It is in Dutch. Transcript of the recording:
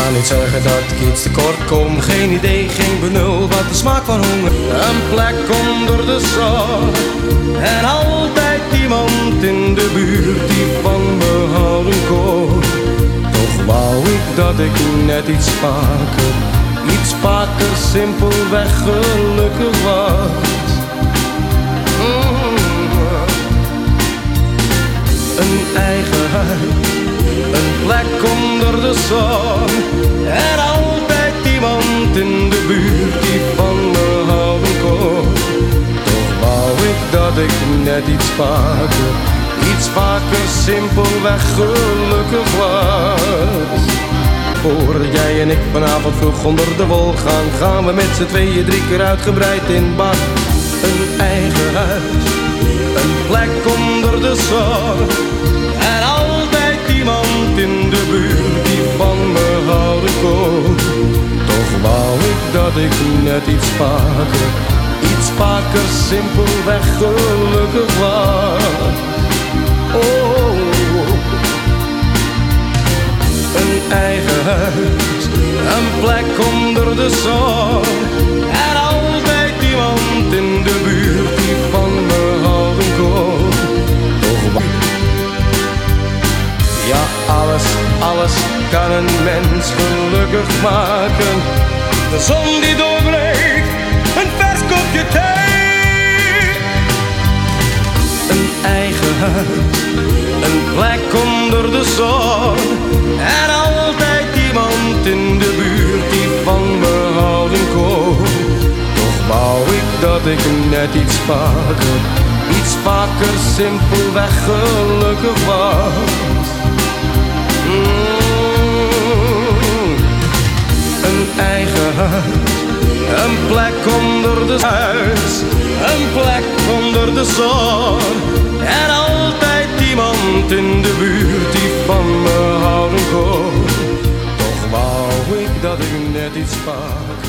ga niet zeggen dat ik iets tekort kom. Geen idee, geen benul, wat de smaak van honger. Een plek onder de zon en altijd iemand in de buurt die van me houden kon. Toch wou ik dat ik net iets vaker simpelweg gelukkig was. Een eigen huis, een plek onder de zon en altijd iemand in de buurt die van me houden kon. Toch wou ik dat ik net iets vaker simpelweg gelukkig was. Voor jij en ik vanavond vroeg onder de wol gaan we met z'n tweeën 3 keer uitgebreid in bad. Een eigen huis, een plek onder de zon en altijd iemand in de buurt die van me houden kon. Toch wou ik dat ik net iets vaker simpelweg gelukkig was. Oh, een eigen huis, een plek onder de zon en altijd iemand in de buurt die van me houden kon. Toch ja, alles kan een mens gelukkig maken. De zon die doorbreekt, een vers kopje thee. Een eigen huis, een plek onder de zon en altijd iemand in de buurt die van me houden kon. Toch wou ik dat ik net iets vaker simpelweg gelukkig was. Een eigen huis, een plek onder de huis, een plek onder de zon en altijd iemand in de buurt die van me houden kon. Toch wou ik dat ik net iets vaker